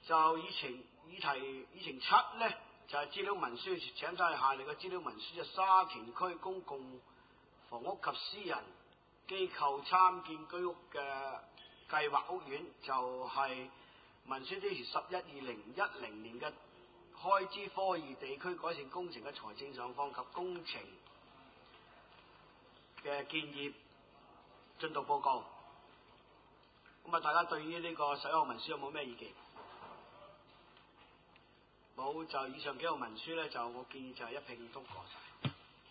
就議程7咧，就係資料文書，請晒下列嘅資料文書，就沙田區公共房屋及私人機構參建居屋嘅計劃屋苑，就係文書呢時2010年嘅開支科2地區改善工程嘅財政狀況及工程嘅建議進度報告。咁啊，大家對於呢個11號文書有冇咩意見？冇，就以上幾號文書咧，就我建議就係一併通過晒。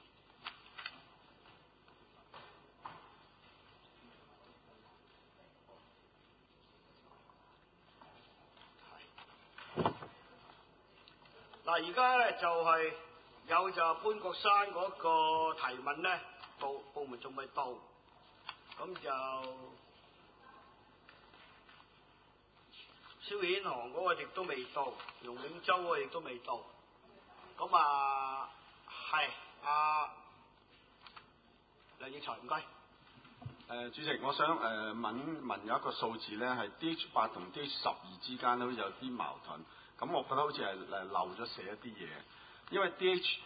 嗱，而家咧就係有就潘國山嗰個提問咧，部門仲未到，咁就蕭顯航嗰個亦都未到，容永洲嗰個亦都未到，咁啊係梁英才，唔該。 主席，我想問有一個數字咧，係 DH8 同 DH12之間咧，好似有啲矛盾。咁我覺得好似係漏咗寫一啲嘢，因為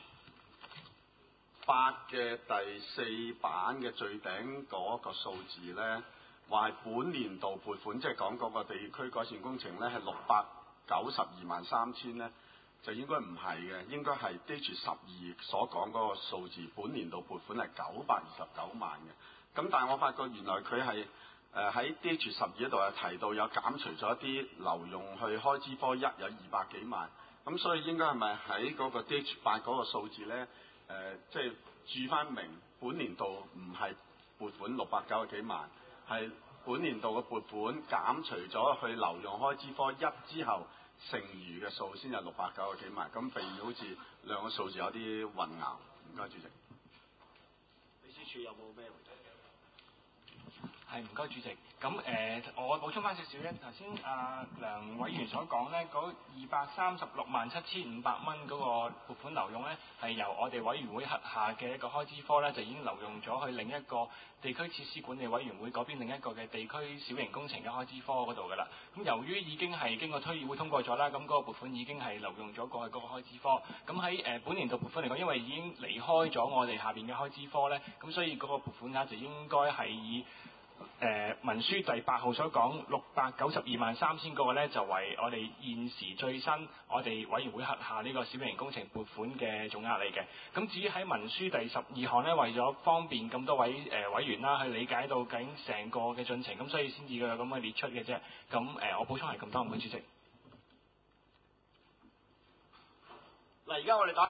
DH8 嘅第4版嘅最頂嗰個數字咧，話係本年度撥款，即係講嗰個地區改善工程咧係6923000咧，就應該唔係嘅，應該係 DH12 所講嗰個數字，本年度撥款係929萬嘅。咁但係我發覺原來佢係喺 DH12 嗰度係提到有減除咗一啲留用去開支科1有200幾萬，咁所以應該係咪喺嗰個 DH8 嗰個數字咧？即係注翻明本年度唔係撥款690幾萬，係本年度嘅撥款減除咗去留用開支科1之後剩餘嘅數先係690幾萬，咁避免好似兩個數字有啲混淆。唔該，主席。 秘書處有冇咩回答？ 係，唔該主席。咁我補充翻少少咧，頭先梁委員所講咧，嗰2367500蚊嗰個撥款流用咧，係由我哋委員會轄下嘅一個開支科咧，就已經流用咗去另一個地區設施管理委員會嗰邊另一個嘅地區小型工程嘅開支科嗰度㗎啦。咁由於已經係經過區議會通過咗啦，咁嗰個撥款已經係流用咗過去嗰個開支科。咁喺本年度撥款嚟講，因為已經離開咗我哋下邊嘅開支科咧，咁所以嗰個撥款額就應該係以文書第8號所講6923000嗰個咧，就為我哋現時最新我哋委員會轄下呢個小型工程撥款嘅總額嚟嘅。咁至於喺文書第12項咧，為咗方便咁多位委員啦去理解到究竟成個嘅進程，咁所以先至有咁嘅列出嘅啫。咁我補充係咁多，唔該主席。 嗱，而家我哋打